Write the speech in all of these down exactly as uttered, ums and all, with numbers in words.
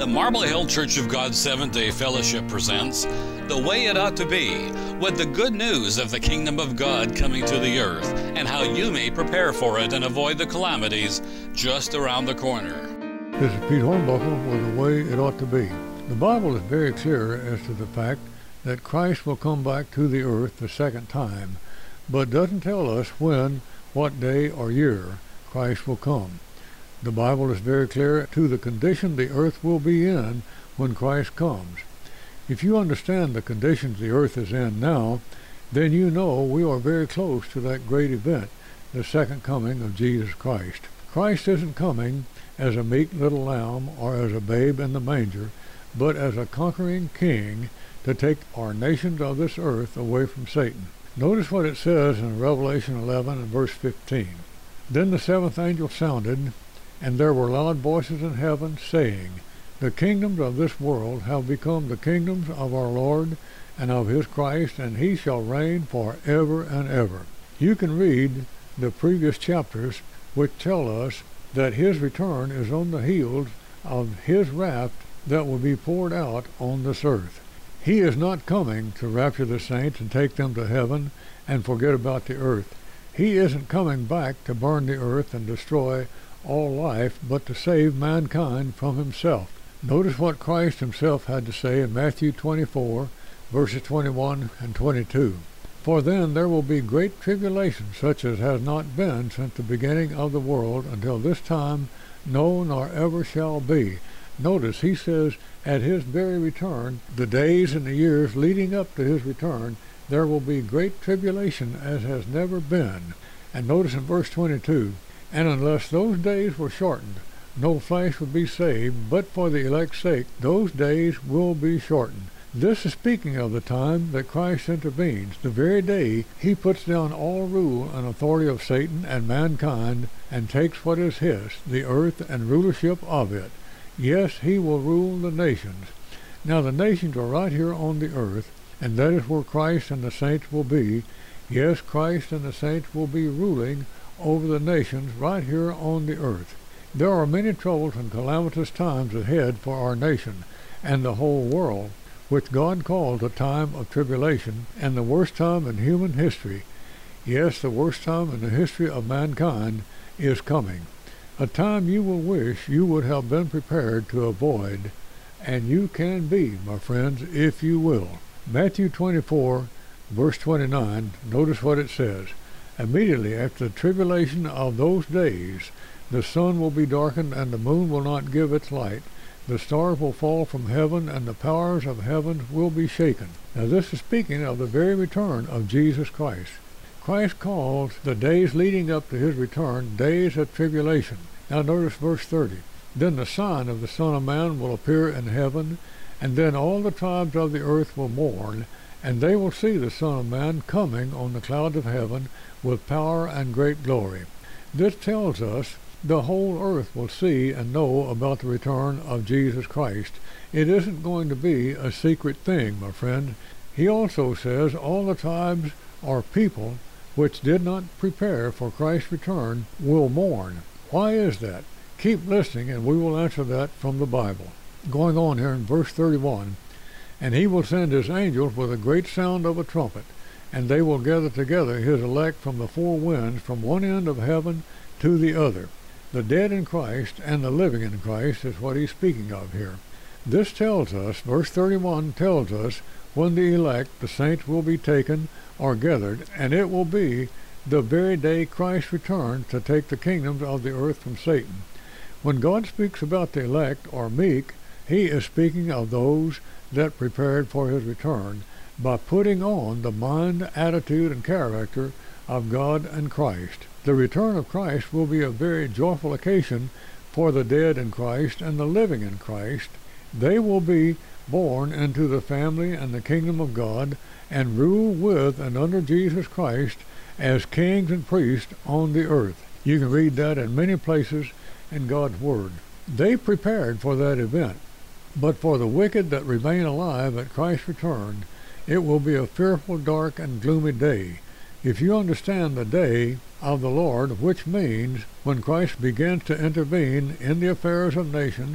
The Marble Hill Church of God Seventh-day Fellowship presents The Way It Ought to Be, with the good news of the kingdom of God coming to the earth and how you may prepare for it and avoid the calamities just around the corner. This is Pete Hornbuckle with The Way It Ought to Be. The Bible is very clear as to the fact that Christ will come back to the earth the second time, but doesn't tell us when, what day or year Christ will come. The Bible is very clear to the condition the earth will be in when Christ comes. If you understand the conditions the earth is in now, then you know we are very close to that great event, the second coming of Jesus Christ. Christ isn't coming as a meek little lamb or as a babe in the manger, but as a conquering king to take our nations of this earth away from Satan. Notice what it says in Revelation eleven and verse fifteen. Then the seventh angel sounded, and there were loud voices in heaven, saying, The kingdoms of this world have become the kingdoms of our Lord and of his Christ, and he shall reign for ever and ever. You can read the previous chapters which tell us that his return is on the heels of his wrath that will be poured out on this earth. He is not coming to rapture the saints and take them to heaven and forget about the earth. He isn't coming back to burn the earth and destroy all life, but to save mankind from himself. Notice what Christ himself had to say in Matthew twenty-four, verses twenty-one and twenty-two. For then there will be great tribulation, such as has not been since the beginning of the world until this time, no, nor ever shall be. Notice he says, at his very return, the days and the years leading up to his return, there will be great tribulation as has never been. And notice in verse twenty-two, And unless those days were shortened, no flesh would be saved, but for the elect's sake those days will be shortened. This is speaking of the time that Christ intervenes, the very day he puts down all rule and authority of Satan and mankind and takes what is his, the earth and rulership of it. Yes, he will rule the nations. Now the nations are right here on the earth, and that is where Christ and the saints will be. Yes, Christ and the saints will be ruling over the nations right here on the earth. There are many troubles and calamitous times ahead for our nation and the whole world, which God calls a time of tribulation and the worst time in human history. Yes, the worst time in the history of mankind is coming. A time you will wish you would have been prepared to avoid, and you can be, my friends, if you will. Matthew twenty-four, verse twenty-nine, notice what it says. Immediately after the tribulation of those days, the sun will be darkened, and the moon will not give its light. The stars will fall from heaven, and the powers of heaven will be shaken. Now this is speaking of the very return of Jesus Christ. Christ calls the days leading up to his return days of tribulation. Now notice verse thirty. Then the sign of the Son of Man will appear in heaven, and then all the tribes of the earth will mourn, and they will see the Son of Man coming on the clouds of heaven with power and great glory. This tells us the whole earth will see and know about the return of Jesus Christ. It isn't going to be a secret thing, my friend. He also says all the tribes or people which did not prepare for Christ's return will mourn. Why is that? Keep listening and we will answer that from the Bible. Going on here in verse thirty-one, And he will send his angels with a great sound of a trumpet, and they will gather together his elect from the four winds, from one end of heaven to the other. The dead in Christ and the living in Christ is what he's speaking of here. This tells us, verse thirty-one tells us, when the elect, the saints, will be taken or gathered, and it will be the very day Christ returns to take the kingdoms of the earth from Satan. When God speaks about the elect or meek, he is speaking of those that prepared for his return by putting on the mind, attitude, and character of God and Christ. The return of Christ will be a very joyful occasion for the dead in Christ and the living in Christ. They will be born into the family and the kingdom of God and rule with and under Jesus Christ as kings and priests on the earth. You can read that in many places in God's Word. They prepared for that event, but for the wicked that remain alive at Christ's return, it will be a fearful, dark, and gloomy day. If you understand the day of the Lord, which means when Christ begins to intervene in the affairs of nations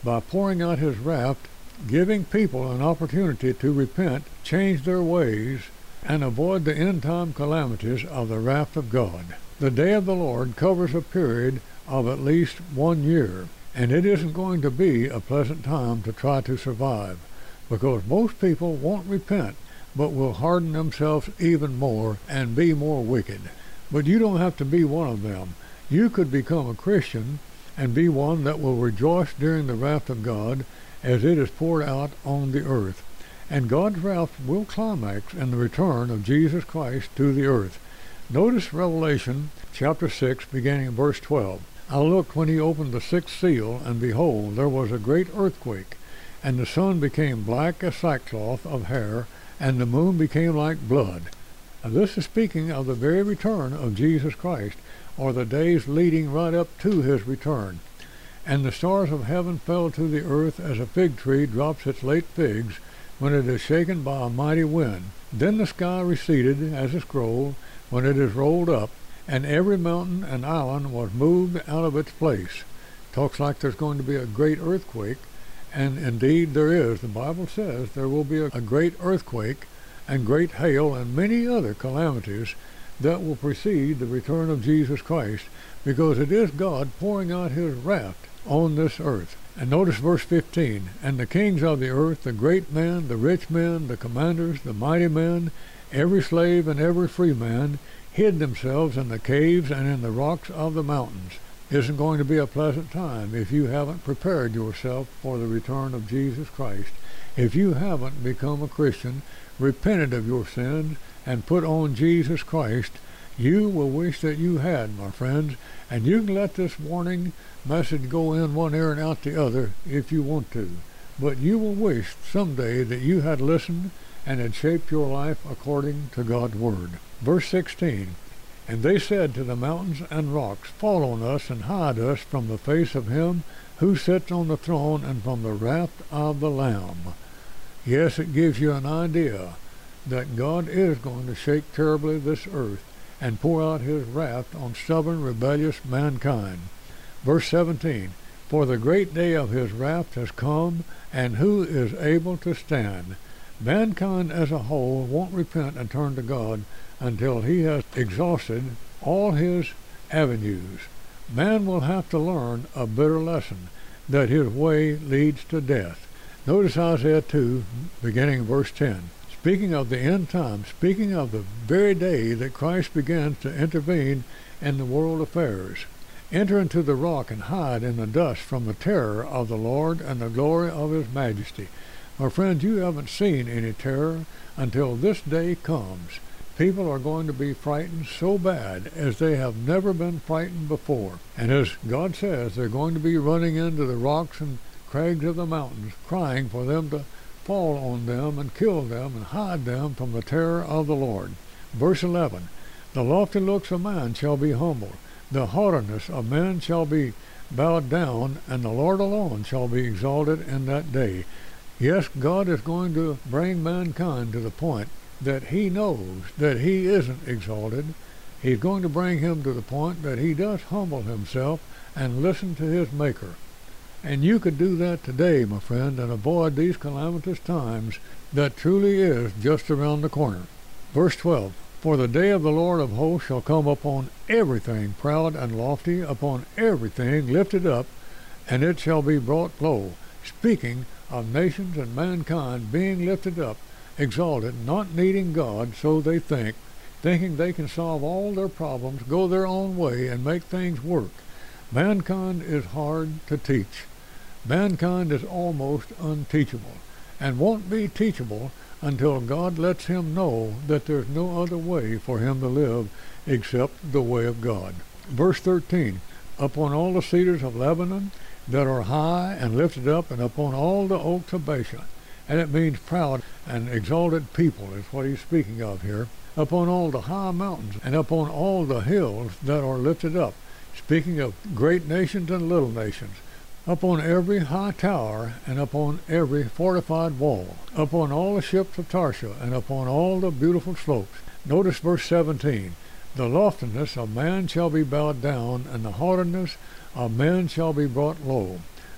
by pouring out his wrath, giving people an opportunity to repent, change their ways, and avoid the end-time calamities of the wrath of God. The day of the Lord covers a period of at least one year, and it isn't going to be a pleasant time to try to survive, because most people won't repent, but will harden themselves even more and be more wicked. But you don't have to be one of them. You could become a Christian and be one that will rejoice during the wrath of God as it is poured out on the earth. And God's wrath will climax in the return of Jesus Christ to the earth. Notice Revelation chapter six, beginning in verse twelve. I looked when he opened the sixth seal, and behold, there was a great earthquake, and the sun became black as sackcloth of hair, and the moon became like blood. Now, this is speaking of the very return of Jesus Christ, or the days leading right up to his return. And the stars of heaven fell to the earth as a fig tree drops its late figs when it is shaken by a mighty wind. Then the sky receded as a scroll when it is rolled up, and every mountain and island was moved out of its place. Talks like there's going to be a great earthquake, and indeed there is. The Bible says there will be a, a great earthquake and great hail and many other calamities that will precede the return of Jesus Christ, because it is God pouring out his wrath on this earth. And notice verse fifteen, and the kings of the earth, the great men, the rich men, the commanders, the mighty men, every slave and every free man, hid themselves in the caves and in the rocks of the mountains. Isn't going to be a pleasant time if you haven't prepared yourself for the return of Jesus Christ. If you haven't become a Christian, repented of your sins, and put on Jesus Christ, you will wish that you had, my friends. And you can let this warning message go in one ear and out the other if you want to. But you will wish someday that you had listened and had shaped your life according to God's word. Verse sixteen, and they said to the mountains and rocks, fall on us and hide us from the face of him who sits on the throne and from the wrath of the Lamb. Yes, it gives you an idea that God is going to shake terribly this earth and pour out his wrath on stubborn, rebellious mankind. Verse seventeen, for the great day of his wrath has come, and who is able to stand? Mankind as a whole won't repent and turn to God until he has exhausted all his avenues. Man will have to learn a bitter lesson, that his way leads to death. Notice Isaiah two, beginning verse ten. Speaking of the end time, speaking of the very day that Christ begins to intervene in the world affairs. Enter into the rock and hide in the dust from the terror of the Lord and the glory of his majesty. My friends, you haven't seen any terror until this day comes. People are going to be frightened so bad as they have never been frightened before. And as God says, they're going to be running into the rocks and crags of the mountains, crying for them to fall on them and kill them and hide them from the terror of the Lord. Verse eleven, the lofty looks of man shall be humbled, the haughtiness of men shall be bowed down, and the Lord alone shall be exalted in that day. Yes, God is going to bring mankind to the point that he knows that he isn't exalted. He's going to bring him to the point that he does humble himself and listen to his Maker. And you could do that today, my friend, and avoid these calamitous times that truly is just around the corner. Verse twelve, for the day of the Lord of hosts shall come upon everything proud and lofty, upon everything lifted up, and it shall be brought low. Speaking of nations and mankind being lifted up, exalted, not needing God, so they think, thinking they can solve all their problems, go their own way, and make things work. Mankind is hard to teach. Mankind is almost unteachable, and won't be teachable until God lets him know that there's no other way for him to live except the way of God. Verse thirteen, upon all the cedars of Lebanon that are high and lifted up, and upon all the oaks of Bashan. And it means proud and exalted people is what he's speaking of here. Upon all the high mountains, and upon all the hills that are lifted up. Speaking of great nations and little nations. Upon every high tower, and upon every fortified wall, upon all the ships of Tarshish, and upon all the beautiful slopes. Notice verse seventeen, the loftiness of man shall be bowed down, and the haughtiness of men shall be brought low.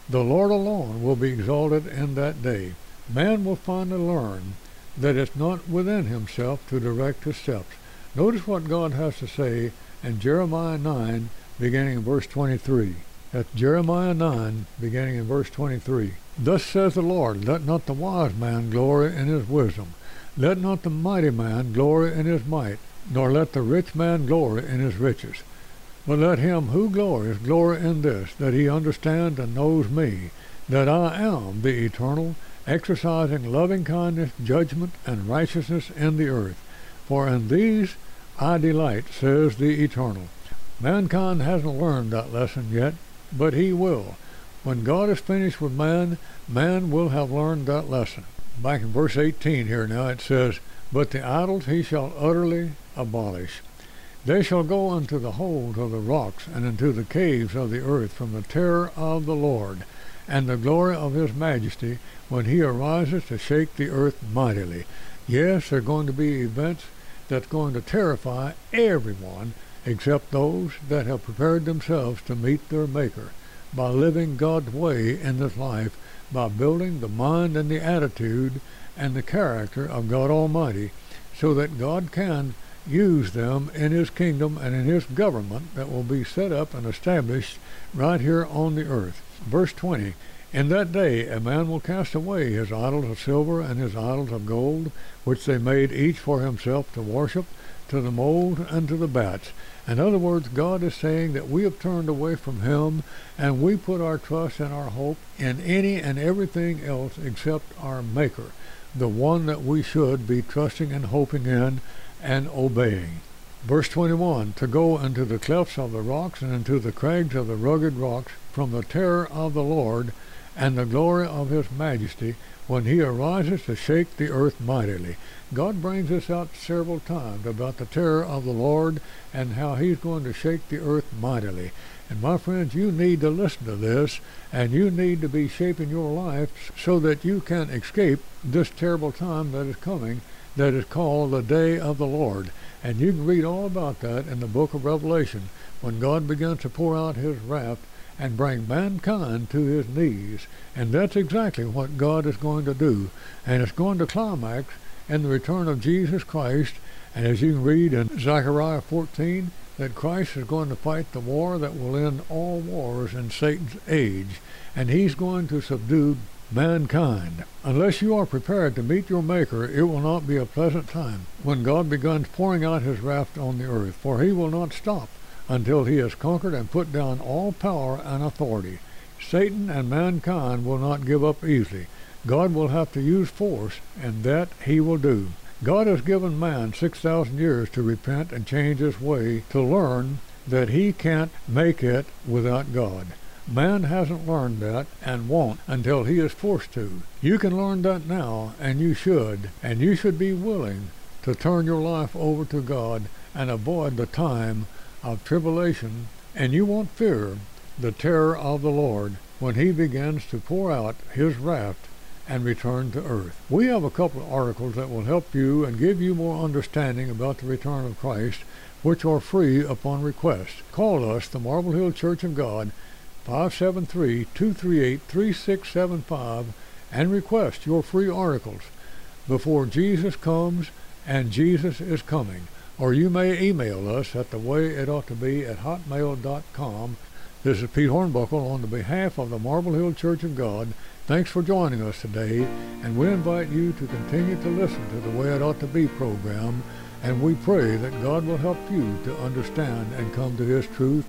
The Lord alone will be exalted in that day. Man will finally learn that it's not within himself to direct his steps. Notice what God has to say in Jeremiah nine, beginning in verse twenty-three. That's Jeremiah nine, beginning in verse twenty-three. Thus says the Lord, let not the wise man glory in his wisdom. Let not the mighty man glory in his might, nor let the rich man glory in his riches. But let him who glories glory in this, that he understands and knows me, that I am the eternal, exercising loving kindness, judgment, and righteousness in the earth. For in these I delight, says the Eternal. Mankind hasn't learned that lesson yet, but he will. When God is finished with man, man will have learned that lesson. Back in verse eighteen here now it says, But the idols he shall utterly abolish. They shall go unto the holes of the rocks, and into the caves of the earth, from the terror of the Lord, and the glory of his majesty, when he arises to shake the earth mightily. Yes, there are going to be events that's going to terrify everyone except those that have prepared themselves to meet their Maker by living God's way in this life, by building the mind and the attitude and the character of God Almighty, so that God can use them in his kingdom and in his government that will be set up and established right here on the earth. Verse twenty, In that day a man will cast away his idols of silver and his idols of gold, which they made each for himself to worship, to the mold and to the bats. In other words, God is saying that we have turned away from him, and we put our trust and our hope in any and everything else except our Maker, the one that we should be trusting and hoping in and obeying. Verse twenty-one, To go into the clefts of the rocks and into the crags of the rugged rocks, from the terror of the Lord and the glory of his majesty, when he arises to shake the earth mightily. God brings us out several times about the terror of the Lord and how he's going to shake the earth mightily. And my friends, you need to listen to this, and you need to be shaping your life so that you can escape this terrible time that is coming, that is called the day of the Lord. And you can read all about that in the book of Revelation, when God begins to pour out his wrath and bring mankind to his knees. And that's exactly what God is going to do. And it's going to climax in the return of Jesus Christ. And as you can read in Zechariah fourteen, that Christ is going to fight the war that will end all wars in Satan's age. And he's going to subdue mankind. Unless you are prepared to meet your Maker, it will not be a pleasant time when God begins pouring out his wrath on the earth. For he will not stop until he has conquered and put down all power and authority. Satan and mankind will not give up easily. God will have to use force, and that he will do. God has given man six thousand years to repent and change his way, to learn that he can't make it without God. Man hasn't learned that and won't until he is forced to. You can learn that now, and you should, and you should be willing to turn your life over to God and avoid the time of tribulation, and you won't fear the terror of the Lord when he begins to pour out his wrath and return to earth. We have a couple of articles that will help you and give you more understanding about the return of Christ, which are free upon request. Call us, the Marble Hill Church of God, five seven three, two three eight, three six seven five, and request your free articles before Jesus comes and Jesus is coming. Or you may email us at the way it ought to be at hotmail dot com. This is Pete Hornbuckle on the behalf of the Marble Hill Church of God. Thanks for joining us today, and we invite you to continue to listen to the Way It Ought to Be program, and we pray that God will help you to understand and come to his truth.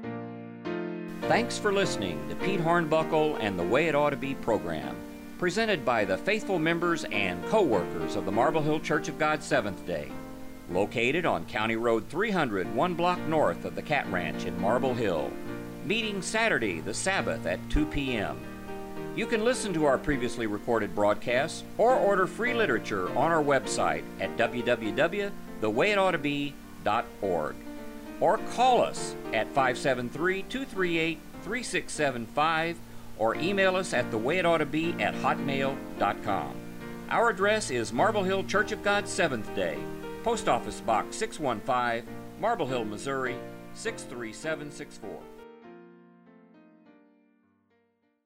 Thanks for listening to Pete Hornbuckle and the Way It Ought to Be program, presented by the faithful members and co-workers of the Marble Hill Church of God Seventh Day, located on County Road three hundred, one block north of the Cat Ranch in Marble Hill, meeting Saturday the Sabbath at two p m You can listen to our previously recorded broadcasts or order free literature on our website at w w w dot the way it ought to be dot org, or call us at five seven three, two three eight, three six seven five, or email us at the way it ought to be at hotmail dot com. Our address is Marble Hill Church of God Seventh Day, Post Office Box six one five, Marble Hill, Missouri six three seven six four.